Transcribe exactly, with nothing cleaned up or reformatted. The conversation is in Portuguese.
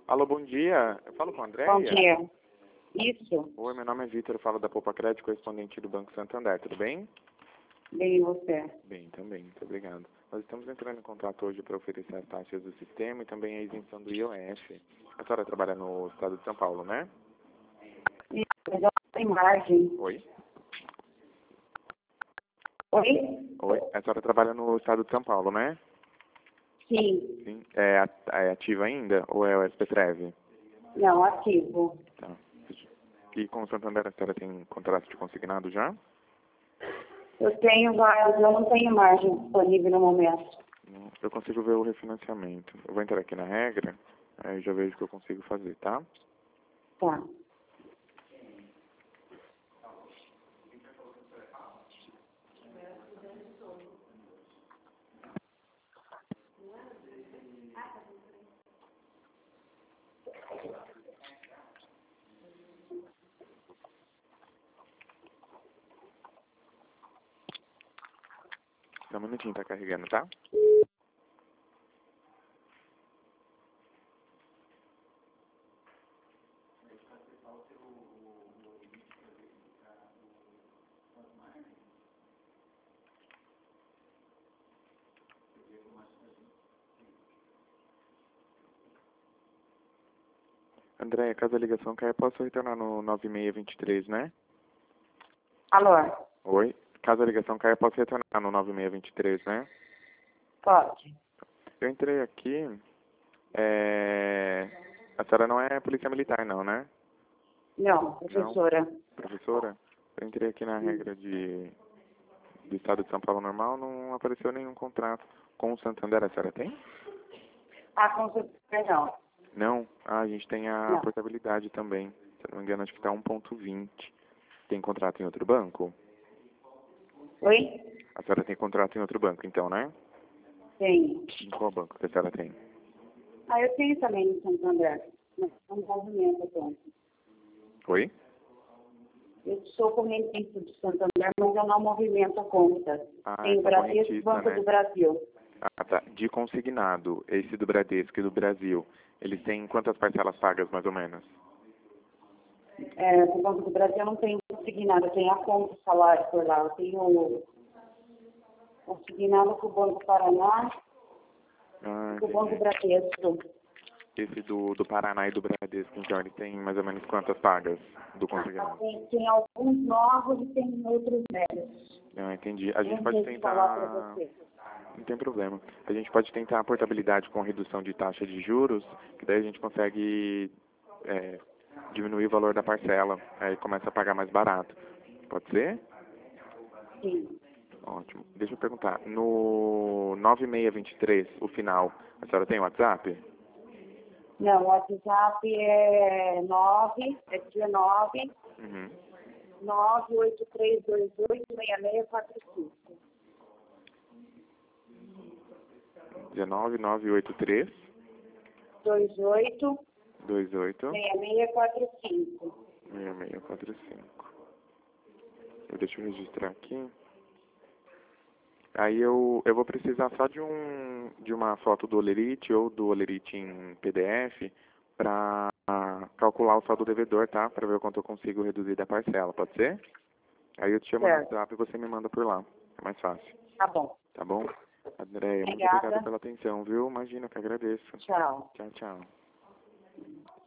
Alô, bom dia. Eu falo com a Andréia? Bom dia. Isso. Oi, meu nome é Vitor, eu falo da Poupa Crédito, correspondente do Banco Santander, tudo bem? Bem, e você? Bem, também, muito obrigado. Nós estamos entrando em contato hoje para oferecer as taxas do sistema e também a isenção do I O F. A senhora trabalha no estado de São Paulo, né? Isso, mas eu não tenho margem. Oi? Oi? Oi? A senhora trabalha no estado de São Paulo, né? Sim. Sim. É, at- é ativa ainda ou é o S P Trev? Não, ativo. Tá. E com o Santander a senhora tem contrato de consignado já? Eu tenho vários, eu não tenho margem disponível no momento. Não, eu consigo ver o refinanciamento. Eu vou entrar aqui na regra, aí eu já vejo o que eu consigo fazer, tá? Tá. Só um minutinho, tá carregando, tá? André, caso a ligação caia, posso retornar no nove seis dois três, né? Alô? Oi? Caso a ligação caia, posso retornar no nove seis dois três, né? Pode. Eu entrei aqui, é... A senhora não é polícia militar, não, né? Não, professora. Professora? Eu entrei aqui na regra de... do estado de São Paulo normal, não apareceu nenhum contrato. Com o Santander, a senhora tem? Ah, com certeza não. Não? Ah, a gente tem a Não. portabilidade também. Se eu não me engano, acho que está um ponto vinte. Tem contrato em outro banco? Oi? A senhora tem contrato em outro banco, então, né? Tem. Em qual banco que a senhora tem? Ah, eu tenho também no Santander. Mas é um movimento tanto. Oi? Eu sou correntista de Santander, mas eu não movimento a conta. Ah, Tem o essa Bradesco e o correntista, Banco né? do Brasil. Ah, tá. De consignado, esse do Bradesco e do Brasil, eles têm quantas parcelas pagas, mais ou menos? É, o Banco do Brasil eu não tenho consignado, eu tenho a conta salário por lá. Eu tenho consignado com o Banco Paraná Ah, e com o Banco entendi. Bradesco. Esse do, do Paraná e do Bradesco, então, ele tem mais ou menos quantas pagas do consignado? Tem, tem alguns novos e tem outros velhos. Ah, entendi. A gente Não pode sei se falar para tentar... você. Não tem problema. A gente pode tentar a portabilidade com redução de taxa de juros, que daí a gente consegue é, diminuir o valor da parcela, aí começa a pagar mais barato. Pode ser? Sim. Ótimo. Deixa eu perguntar, no nove seis dois três, o final, a senhora tem WhatsApp? Não, o WhatsApp é nove, é dezenove, Uhum. nove oito três dois oito seis seis quatro cinco. um nove nove oito três, dois oito dois oito, seis seis quatro cinco. seis seis quatro cinco. Deixa eu registrar aqui. Aí eu, eu vou precisar só de um de uma foto do Olerite ou do Olerite em P D F para calcular o saldo devedor, tá? Para ver o quanto eu consigo reduzir da parcela, pode ser? Aí eu te chamo no Certo. WhatsApp e você me manda por lá. É mais fácil. Tá bom. Tá bom? Andréia, muito Obrigada. obrigado pela atenção, viu? Imagina, eu que agradeço. Tchau. Tchau, tchau.